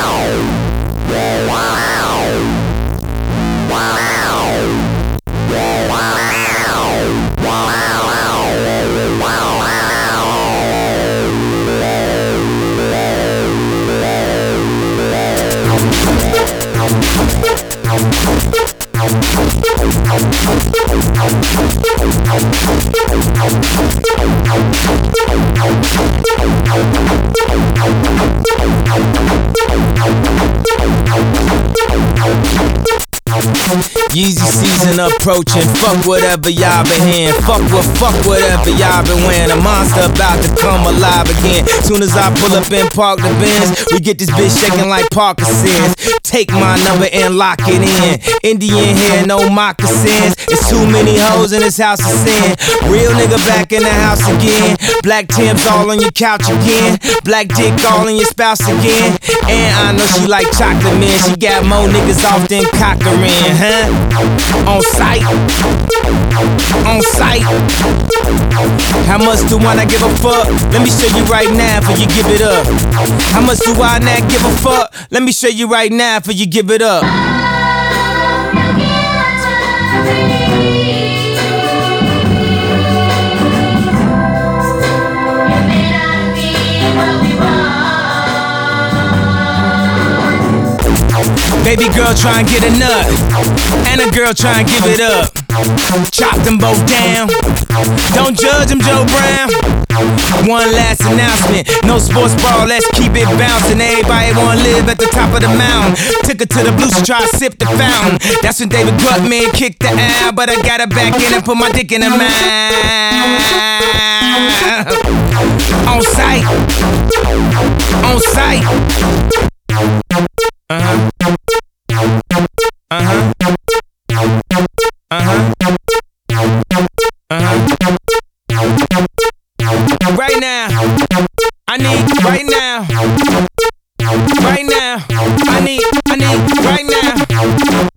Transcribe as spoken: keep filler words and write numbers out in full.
Yeezy season approaching, fuck whatever y'all been hearing. Fuck what, fuck whatever y'all been wearing. A monster about to come alive again. Soon as I pull up and park the Benz, we get this bitch shaking like Parkinson's. Take my number and lock it in. Indian hair, no moccasins. It's too many hoes in this house of sin. Real nigga back in the house again. Black Tim's all on your couch again. Black dick all in your spouse again. And I know she like chocolate, man. She got more niggas off than Cochran, huh? On sight, on sight. How much do I not give a fuck? Let me show you right now before you give it up. How much do I not give a fuck? Let me show you right now before you give it up. Baby girl try and get a nut, and a girl try and give it up. Chop them both down. Don't judge them, Joe Brown. One last announcement, no sports bra, let's keep it bouncing. Everybody wanna live at the top of the mountain. Took her to the blues to try to sip the fountain. That's when David Gutman kicked the out, but I got her back in and put my dick in her mouth. On sight, on sight. Uh-huh. Uh-huh. Uh-huh. Uh-huh. Right now, I need right now. Right now, I need, I need right now.